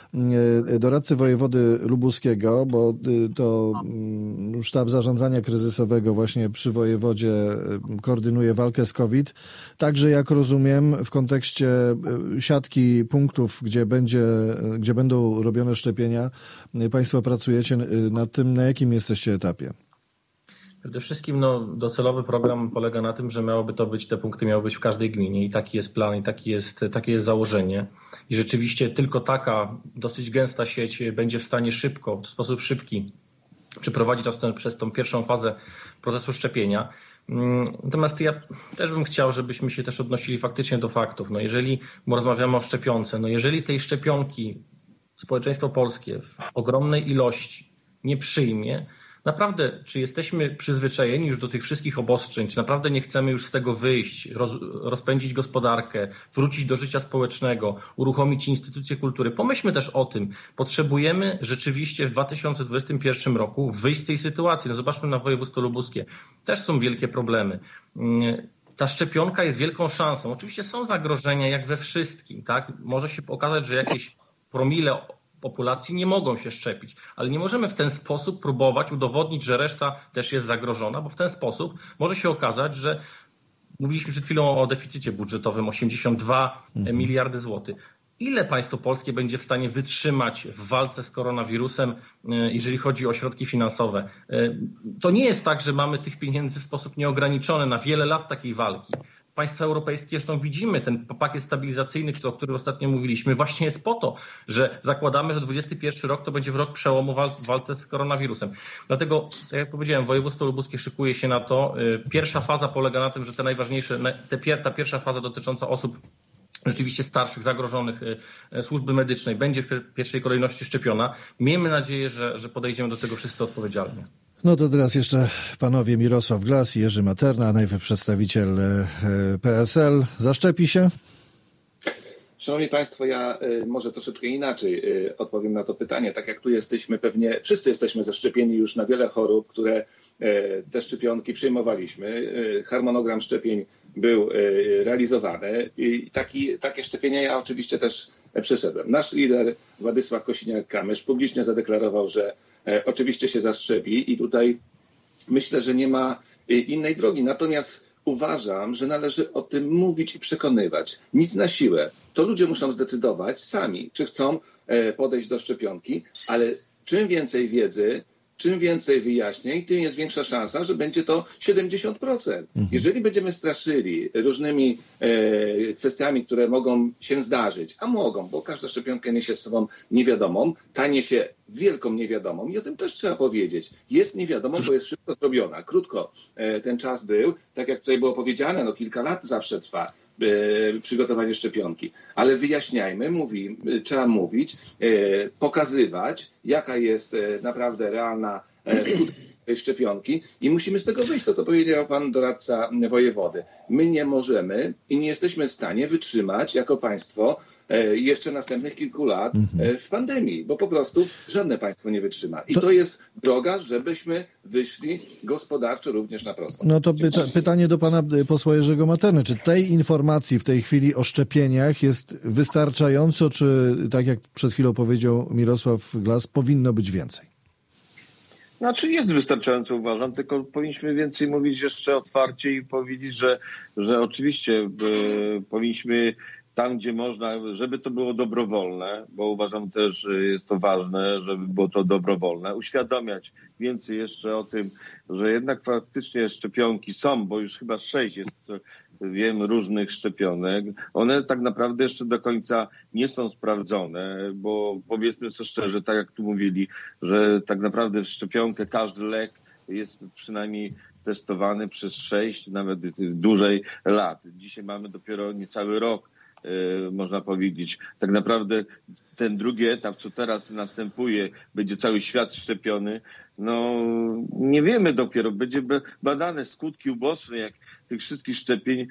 doradcy wojewody lubuskiego, bo to sztab zarządzania kryzysowego właśnie przy wojewodzie koordynuje walkę z COVID. Także, jak rozumiem, w kontekście siatki punktów, gdzie będą robione szczepienia, Państwo pracujecie nad tym, na jakim jesteście etapie? Przede wszystkim docelowy program polega na tym, że te punkty miały być w każdej gminie i taki jest plan i takie jest założenie. I rzeczywiście tylko taka dosyć gęsta sieć będzie w stanie w sposób szybki przeprowadzić nas przez tą pierwszą fazę procesu szczepienia. Natomiast ja też bym chciał, żebyśmy się też odnosili faktycznie do faktów. Jeżeli rozmawiamy o szczepionce, jeżeli tej szczepionki społeczeństwo polskie w ogromnej ilości nie przyjmie, naprawdę, czy jesteśmy przyzwyczajeni już do tych wszystkich obostrzeń, czy naprawdę nie chcemy już z tego wyjść, rozpędzić gospodarkę, wrócić do życia społecznego, uruchomić instytucje kultury. Pomyślmy też o tym. Potrzebujemy rzeczywiście w 2021 roku wyjść z tej sytuacji. Zobaczmy na województwo lubuskie. Też są wielkie problemy. Ta szczepionka jest wielką szansą. Oczywiście są zagrożenia jak we wszystkim, tak? Może się okazać, że jakieś promile populacji nie mogą się szczepić, ale nie możemy w ten sposób próbować udowodnić, że reszta też jest zagrożona, bo w ten sposób może się okazać, że mówiliśmy przed chwilą o deficycie budżetowym 82 miliardy złotych. Ile państwo polskie będzie w stanie wytrzymać w walce z koronawirusem, jeżeli chodzi o środki finansowe? To nie jest tak, że mamy tych pieniędzy w sposób nieograniczony na wiele lat takiej walki. Państwa europejskie, zresztą widzimy ten pakiet stabilizacyjny, o którym ostatnio mówiliśmy, właśnie jest po to, że zakładamy, że 2021 rok to będzie rok przełomu w walce z koronawirusem. Dlatego, tak jak powiedziałem, województwo lubuskie szykuje się na to. Pierwsza faza polega na tym, że ta pierwsza faza dotycząca osób rzeczywiście starszych, zagrożonych służby medycznej będzie w pierwszej kolejności szczepiona. Miejmy nadzieję, że podejdziemy do tego wszyscy odpowiedzialnie. No to teraz jeszcze panowie Mirosław Glas i Jerzy Materna, najwyższy przedstawiciel PSL. Zaszczepi się? Szanowni Państwo, ja może troszeczkę inaczej odpowiem na to pytanie. Tak jak tu jesteśmy, pewnie wszyscy jesteśmy zaszczepieni już na wiele chorób, które te szczepionki przyjmowaliśmy. Harmonogram szczepień był realizowany i takie szczepienia ja oczywiście też przeszedłem. Nasz lider Władysław Kosiniak-Kamysz publicznie zadeklarował, że oczywiście się zaszczepi i tutaj myślę, że nie ma innej drogi. Natomiast uważam, że należy o tym mówić i przekonywać. Nic na siłę. To ludzie muszą zdecydować sami, czy chcą podejść do szczepionki, ale czym więcej wiedzy, czym więcej wyjaśnień, tym jest większa szansa, że będzie to 70%. Jeżeli będziemy straszyli różnymi kwestiami, które mogą się zdarzyć, a mogą, bo każda szczepionka niesie z sobą niewiadomą, ta niesie wielką niewiadomą i o tym też trzeba powiedzieć. Jest niewiadomą, bo jest szybko zrobiona. Krótko ten czas był, tak jak tutaj było powiedziane, kilka lat zawsze trwa przygotowanie szczepionki. Ale wyjaśniajmy, trzeba mówić, pokazywać, jaka jest naprawdę realna skuteczność tej szczepionki i musimy z tego wyjść, to co powiedział pan doradca wojewody. My nie możemy i nie jesteśmy w stanie wytrzymać jako państwo jeszcze następnych kilku lat w pandemii, bo po prostu żadne państwo nie wytrzyma. I to jest droga, żebyśmy wyszli gospodarczo również na prostą. No to pytanie do pana posła Jerzego Materny. Czy tej informacji w tej chwili o szczepieniach jest wystarczająco, czy tak jak przed chwilą powiedział Mirosław Glas, powinno być więcej? Znaczy jest wystarczająco, uważam, tylko powinniśmy więcej mówić jeszcze otwarcie i powiedzieć, że oczywiście powinniśmy tam, gdzie można, żeby to było dobrowolne, bo uważam też, że jest to ważne, żeby było to dobrowolne, uświadamiać więcej jeszcze o tym, że jednak faktycznie szczepionki są, bo już chyba 6 jest, wiem, różnych szczepionek. One tak naprawdę jeszcze do końca nie są sprawdzone, bo powiedzmy sobie szczerze, tak jak tu mówili, że tak naprawdę szczepionkę, każdy lek jest przynajmniej testowany przez 6, nawet dłużej lat. Dzisiaj mamy dopiero niecały rok, można powiedzieć. Tak naprawdę ten drugi etap, co teraz następuje, będzie cały świat szczepiony. No nie wiemy dopiero, będzie badane skutki uboczne, jak tych wszystkich szczepień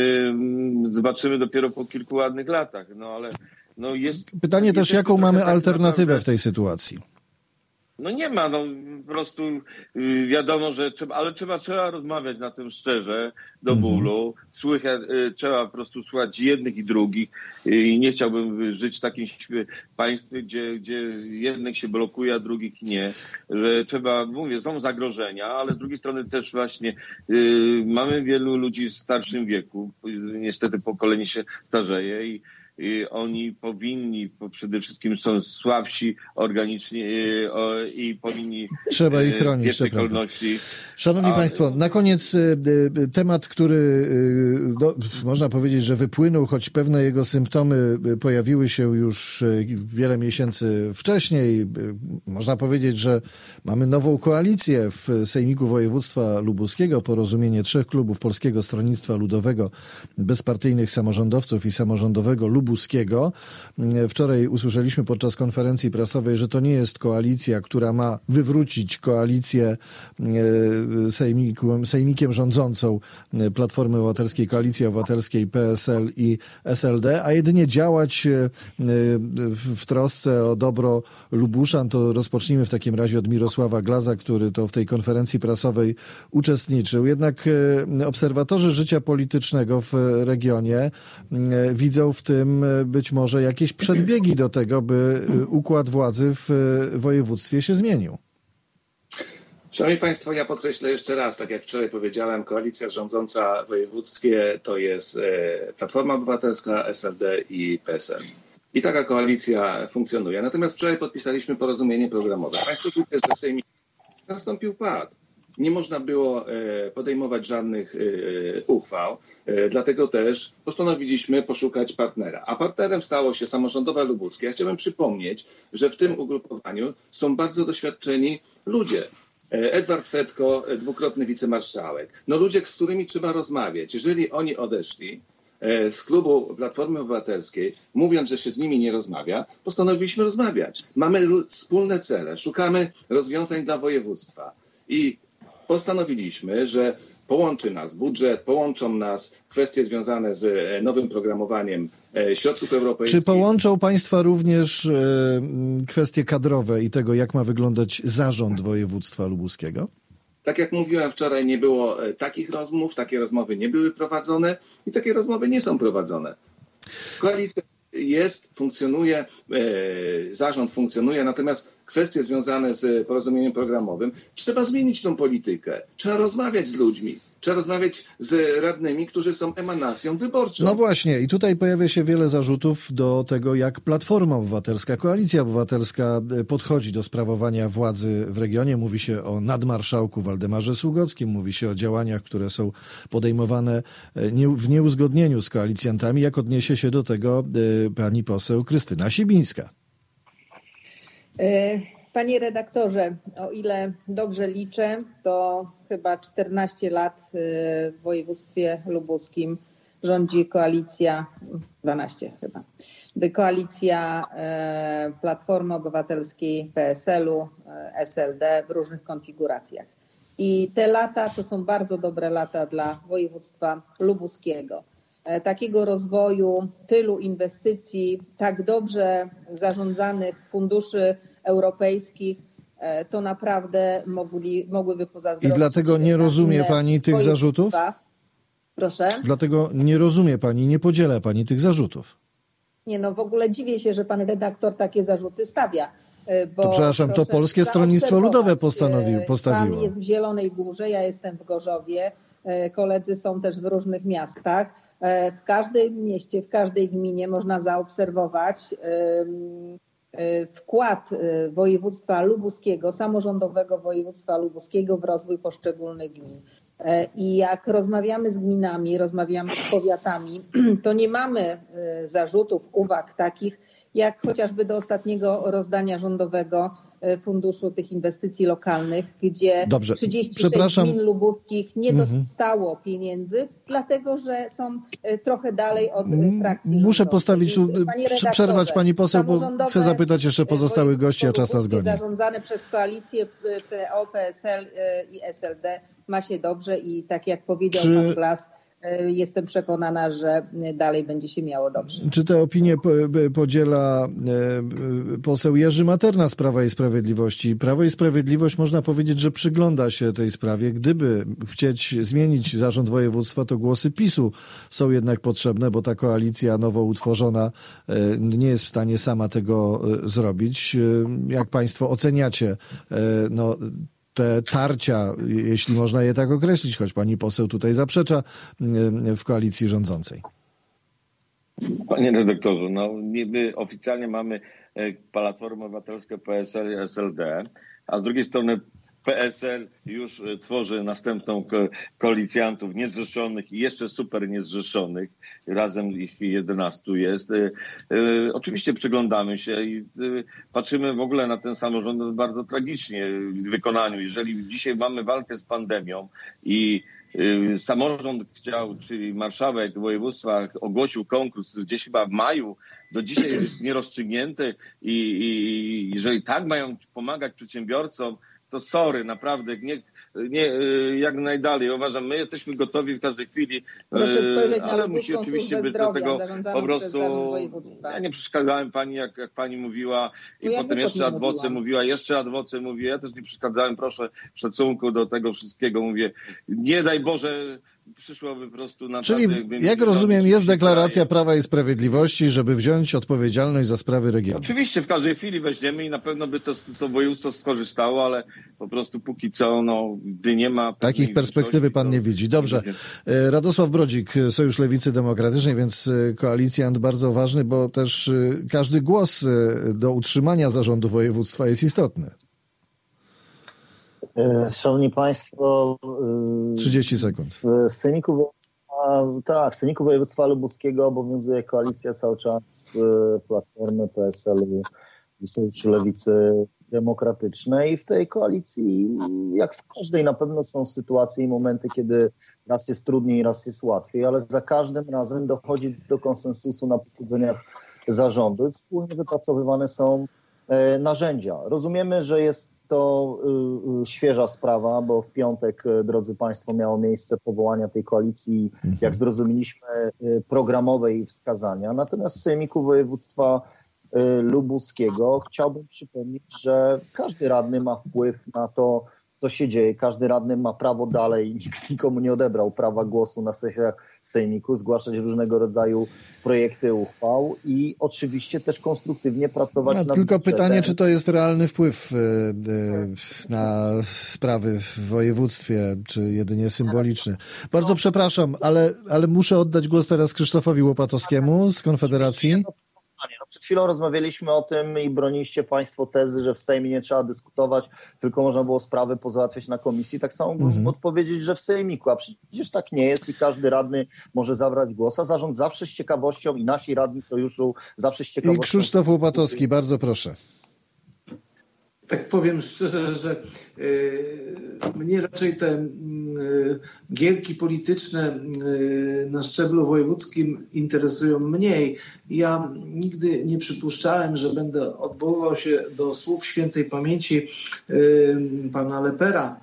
zobaczymy dopiero po kilku ładnych latach. No ale jest... Pytanie też, jaką mamy alternatywę w tej sytuacji? No nie ma, po prostu wiadomo, że trzeba rozmawiać na tym szczerze, do bólu. Trzeba po prostu słuchać jednych i drugich i nie chciałbym żyć w takim państwie, gdzie jednych się blokuje, a drugich nie. Że trzeba, są zagrożenia, ale z drugiej strony też właśnie mamy wielu ludzi w starszym wieku. Niestety pokolenie się starzeje i oni powinni, przede wszystkim są słabsi organicznie i powinni... Trzeba ich chronić, to prawda. Szanowni Państwo, na koniec temat, który można powiedzieć, że wypłynął, choć pewne jego symptomy pojawiły się już wiele miesięcy wcześniej. Można powiedzieć, że mamy nową koalicję w Sejmiku Województwa Lubuskiego, porozumienie 3 klubów Polskiego Stronnictwa Ludowego, bezpartyjnych samorządowców i samorządowego Lubuskiego. Wczoraj usłyszeliśmy podczas konferencji prasowej, że to nie jest koalicja, która ma wywrócić koalicję sejmikiem rządzącą Platformy Obywatelskiej, Koalicji Obywatelskiej, PSL i SLD, a jedynie działać w trosce o dobro Lubuszan. To rozpocznijmy w takim razie od Mirosława Glaza, który to w tej konferencji prasowej uczestniczył. Jednak obserwatorzy życia politycznego w regionie widzą w tym być może jakieś przedbiegi do tego, by układ władzy w województwie się zmienił. Szanowni Państwo, ja podkreślę jeszcze raz, tak jak wczoraj powiedziałem, koalicja rządząca w województwie to jest Platforma Obywatelska, SLD i PSL. I taka koalicja funkcjonuje. Natomiast wczoraj podpisaliśmy porozumienie programowe. Państwo tutaj w Sejmie nastąpił pad. Nie można było podejmować żadnych uchwał, dlatego też postanowiliśmy poszukać partnera. A partnerem stało się Samorządowe Lubuskie. Ja chciałbym przypomnieć, że w tym ugrupowaniu są bardzo doświadczeni ludzie. Edward Fetko, 2-krotny wicemarszałek. Ludzie, z którymi trzeba rozmawiać. Jeżeli oni odeszli z klubu Platformy Obywatelskiej, mówiąc, że się z nimi nie rozmawia, postanowiliśmy rozmawiać. Mamy wspólne cele, szukamy rozwiązań dla województwa. I postanowiliśmy, że połączy nas budżet, połączą nas kwestie związane z nowym programowaniem środków europejskich. Czy połączą Państwa również kwestie kadrowe i tego, jak ma wyglądać zarząd województwa lubuskiego? Tak jak mówiłem wczoraj, nie było takich rozmów, takie rozmowy nie były prowadzone i takie rozmowy nie są prowadzone. Koalicja funkcjonuje, zarząd funkcjonuje, natomiast kwestie związane z porozumieniem programowym, trzeba zmienić tą politykę, trzeba rozmawiać z ludźmi, trzeba rozmawiać z radnymi, którzy są emanacją wyborczą. No właśnie i tutaj pojawia się wiele zarzutów do tego, jak Platforma Obywatelska, Koalicja Obywatelska podchodzi do sprawowania władzy w regionie. Mówi się o nadmarszałku Waldemarze Sługockim, mówi się o działaniach, które są podejmowane w nieuzgodnieniu z koalicjantami. Jak odniesie się do tego pani poseł Krystyna Sibińska? Panie redaktorze, o ile dobrze liczę, to chyba 14 lat w województwie lubuskim rządzi koalicja, 12 chyba, koalicja Platformy Obywatelskiej, PSL-u, SLD w różnych konfiguracjach. I te lata to są bardzo dobre lata dla województwa lubuskiego. Takiego rozwoju, tylu inwestycji, tak dobrze zarządzanych funduszy europejskich, to naprawdę mogłyby pozazdrościć. I dlatego nie rozumie pani tych zarzutów? Proszę? Dlatego nie rozumie pani, nie podziela pani tych zarzutów. Nie, no w ogóle dziwię się, że pan redaktor takie zarzuty stawia. Bo to przepraszam, to Polskie Stronnictwo Ludowe postawiło. Pan jest w Zielonej Górze, ja jestem w Gorzowie, koledzy są też w różnych miastach. W każdym mieście, w każdej gminie można zaobserwować wkład województwa lubuskiego, samorządowego województwa lubuskiego w rozwój poszczególnych gmin. I jak rozmawiamy z gminami, rozmawiamy z powiatami, to nie mamy zarzutów, uwag takich, jak chociażby do ostatniego rozdania rządowego funduszu tych inwestycji lokalnych, gdzie 36 gmin lubuskich nie dostało pieniędzy, dlatego że są trochę dalej od frakcji rządowej. Muszę postawić tu, przerwać pani poseł, bo chcę zapytać jeszcze pozostałych gości, a czas nas goni. Zarządzane przez koalicję PO, PSL i SLD ma się dobrze i tak jak powiedział pan Glas, jestem przekonana, że dalej będzie się miało dobrze. Czy tę opinię podziela poseł Jerzy Materna z Prawa i Sprawiedliwości? Prawo i Sprawiedliwość, można powiedzieć, że przygląda się tej sprawie. Gdyby chcieć zmienić zarząd województwa, to głosy PiS-u są jednak potrzebne, bo ta koalicja nowo utworzona nie jest w stanie sama tego zrobić. Jak państwo oceniacie te tarcia, jeśli można je tak określić, choć pani poseł tutaj zaprzecza, w koalicji rządzącej? Panie redaktorze, my oficjalnie mamy Platformę Obywatelską, PSL i SLD, a z drugiej strony PSL już tworzy następną koalicjantów niezrzeszonych i jeszcze super niezrzeszonych. Razem ich 11 jest. Oczywiście przyglądamy się i patrzymy w ogóle na ten samorząd bardzo tragicznie w wykonaniu. Jeżeli dzisiaj mamy walkę z pandemią i samorząd chciał, czyli marszałek województwa ogłosił konkurs gdzieś chyba w maju, do dzisiaj jest nierozstrzygnięty i jeżeli tak mają pomagać przedsiębiorcom, to sorry, naprawdę, nie jak najdalej. Uważam, my jesteśmy gotowi w każdej chwili, ale musi oczywiście być do tego po prostu. Ja nie przeszkadzałem pani, jak pani mówiła i potem jeszcze ad vocem mówiła, jeszcze ad vocem mówiła. Ja też nie przeszkadzałem, proszę, w szacunku do tego wszystkiego mówię. Nie daj Boże, przyszłoby po prostu naprawdę... Czyli, jak rozumiem, jest deklaracja Prawa i Sprawiedliwości, żeby wziąć odpowiedzialność za sprawy regionu. Oczywiście, w każdej chwili weźmiemy i na pewno by to województwo skorzystało, ale po prostu póki co, gdy nie ma... Takich perspektywy pan nie widzi. Dobrze. Radosław Brodzik, Sojusz Lewicy Demokratycznej, więc koalicjant bardzo ważny, bo też każdy głos do utrzymania zarządu województwa jest istotny. Szanowni Państwo, 30 sekund. W Sejmiku Województwa Lubuskiego obowiązuje koalicja cały czas Platformy, PSL-u i Sojuszu Lewicy Demokratycznej. I w tej koalicji, jak w każdej, na pewno są sytuacje i momenty, kiedy raz jest trudniej, raz jest łatwiej, ale za każdym razem dochodzi do konsensusu na posiedzeniach zarządu i wspólnie wypracowywane są narzędzia. Rozumiemy, że jest to świeża sprawa, bo w piątek, drodzy Państwo, miało miejsce powołania tej koalicji, jak zrozumieliśmy, programowej wskazania. Natomiast w Sejmiku Województwa Lubuskiego chciałbym przypomnieć, że każdy radny ma wpływ na to, co się dzieje. Każdy radny ma prawo dalej, nikt nikomu nie odebrał prawa głosu na sesjach Sejmiku, zgłaszać różnego rodzaju projekty uchwał i oczywiście też konstruktywnie pracować nad Tylko pytanie, czy to jest realny wpływ na sprawy w województwie, czy jedynie symboliczny. Bardzo przepraszam, ale muszę oddać głos teraz Krzysztofowi Łopatowskiemu z Konfederacji. Przed chwilą rozmawialiśmy o tym i broniliście Państwo tezy, że w Sejmie nie trzeba dyskutować, tylko można było sprawy pozałatwiać na komisji. Tak samo mógłbym odpowiedzieć, że w Sejmiku, a przecież tak nie jest i każdy radny może zabrać głos, a zarząd zawsze z ciekawością i nasi radni sojuszu zawsze z ciekawością. I Krzysztof Łopatowski, bardzo proszę. Tak powiem szczerze, że mnie raczej te gierki polityczne na szczeblu wojewódzkim interesują mniej. Ja nigdy nie przypuszczałem, że będę odwoływał się do słów świętej pamięci pana Lepera.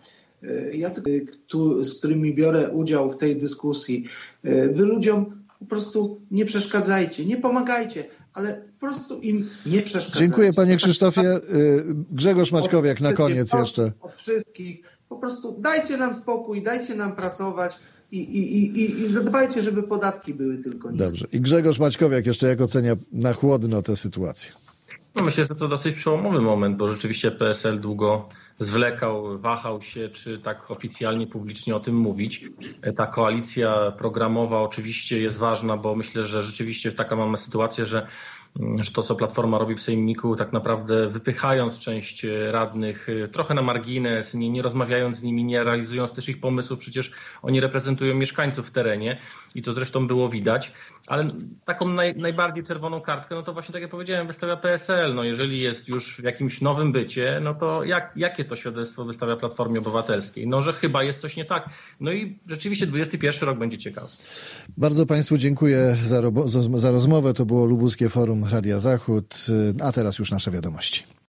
Z którymi biorę udział w tej dyskusji. Wy ludziom po prostu nie przeszkadzajcie, nie pomagajcie, ale po prostu im nie przeszkadzajcie. Dziękuję, panie Krzysztofie. Grzegorz Maćkowiak na koniec jeszcze. Od wszystkich. Po prostu dajcie nam spokój, dajcie nam pracować i zadbajcie, żeby podatki były tylko niskie. Dobrze. I Grzegorz Maćkowiak jeszcze jak ocenia na chłodno tę sytuację? No myślę, że to dosyć przełomowy moment, bo rzeczywiście PSL długo zwlekał, wahał się, czy tak oficjalnie, publicznie o tym mówić. Ta koalicja programowa oczywiście jest ważna, bo myślę, że rzeczywiście taka mamy sytuację, że to, co Platforma robi w Sejmiku, tak naprawdę wypychając część radnych trochę na margines, nie rozmawiając z nimi, nie realizując też ich pomysłów, przecież oni reprezentują mieszkańców w terenie i to zresztą było widać, ale taką najbardziej czerwoną kartkę, no to właśnie tak jak powiedziałem, wystawia PSL. No jeżeli jest już w jakimś nowym bycie, no to jakie to świadectwo wystawia Platformie Obywatelskiej? No, że chyba jest coś nie tak. No i rzeczywiście 21 rok będzie ciekawy. Bardzo państwu dziękuję za rozmowę. To było Lubuskie Forum Radia Zachód, a teraz już nasze wiadomości.